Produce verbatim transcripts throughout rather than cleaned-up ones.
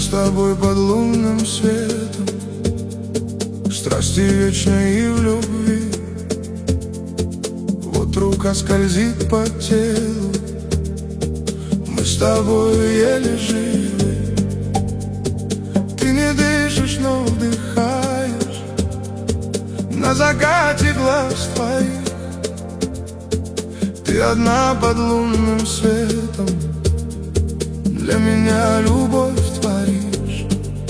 с тобой под лунным светом, страсти вечной и в любви. Вот рука скользит по телу, мы с тобой еле живы. Ты не дышишь, но вдыхаешь на закате глаз твоих. Ты одна под лунным светом, для меня любовь творишь.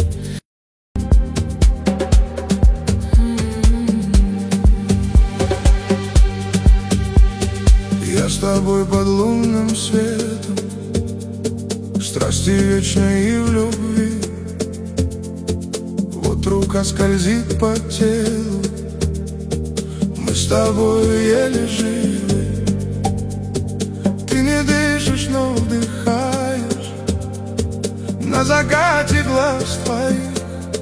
Я с тобой под лунным светом, страсти вечной и в любви. Вот рука скользит по телу, мы с тобой еле живы. Ты не дышишь, но вдыхаешь на закате глаз твоих.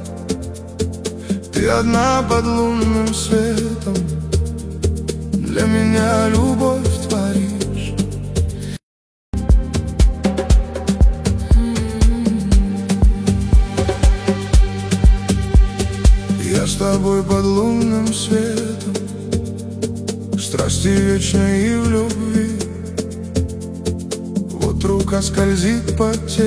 Ты одна под лунным светом, для меня любовь творишь. Я с тобой под лунным светом, страсти вечной и в любви. Вот рука скользит по телу,